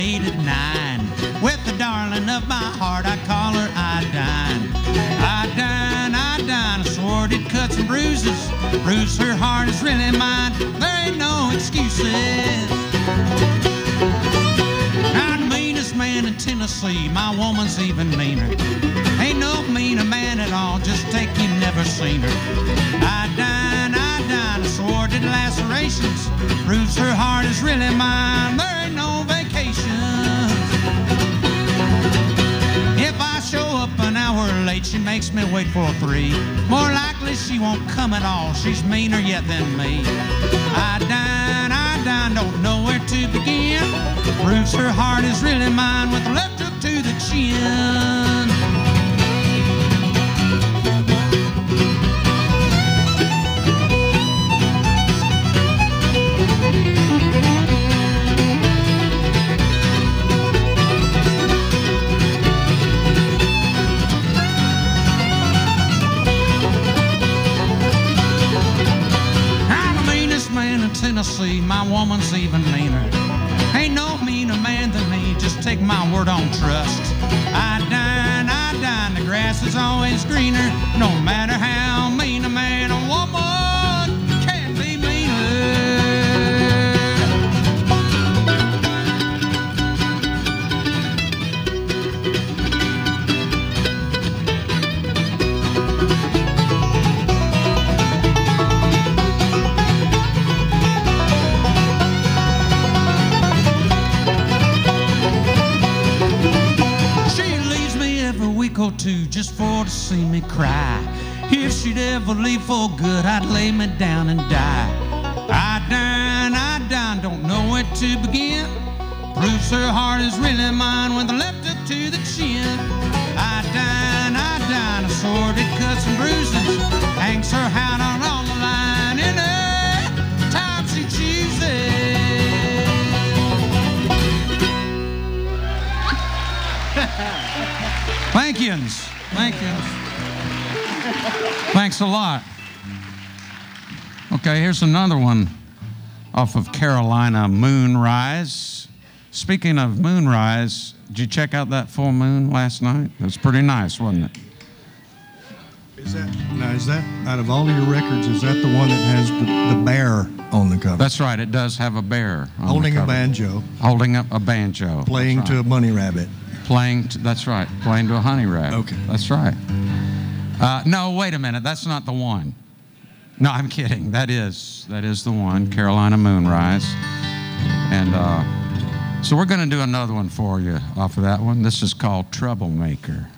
8 at 9. With the darling of my heart, I call her Idine. Idine, sordid cuts and bruises. Bruise her heart is really mine. There ain't no excuses. I'm the meanest man in Tennessee. My woman's even meaner. Ain't no meaner man at all. Just take you never seen her. Idine, sordid lacerations. Bruise her heart is really mine. There ain't no vacations. If I show up an hour late, she makes me wait for 3. More likely she won't come at all. She's meaner yet than me. Idine, don't know where to begin. Proves her heart is really mine with the left hook to the chin. Tennessee, my woman's even meaner. Ain't no meaner man than me, just take my word on trust. Idine, the grass is always greener. No matter how mean a man, a woman can be meaner. Or 2 just for to see me cry. If she'd ever leave for good, I'd lay me down and die. Idine, don't know where to begin. Proves her heart is really mine with the left hook to the chin. Idine, sordid cuts and bruises. Hangs her hat on the line any time she chooses. Thank yous. Thanks a lot. Okay, here's another one off of Carolina Moonrise. Speaking of moonrise, did you check out that full moon last night? It was pretty nice, wasn't it? Is that out of all of your records, is that the one that has the bear on the cover? That's right, it does have a bear on holding the cover. A banjo. Holding up a banjo. Playing to a bunny rabbit. That's right, playing to a honey rabbit. Okay. That's right. No, wait a minute, that's not the one. No, I'm kidding. That is the one, Carolina Moonrise. And so we're going to do another one for you off of that one. This is called Troublemaker.